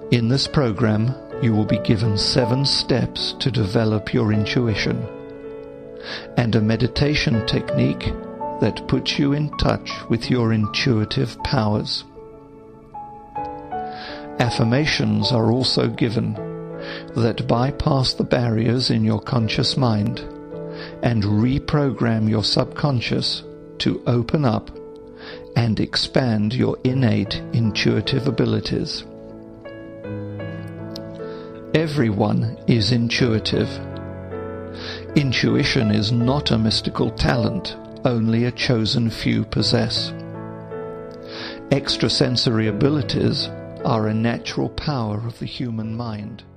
In this program, you will be given 7 steps to develop your intuition, and a meditation technique that puts you in touch with your intuitive powers. Affirmations are also given that bypass the barriers in your conscious mind and reprogram your subconscious to open up and expand your innate intuitive abilities. Everyone is intuitive. Intuition is not a mystical talent only a chosen few possess. Extrasensory abilities are a natural power of the human mind.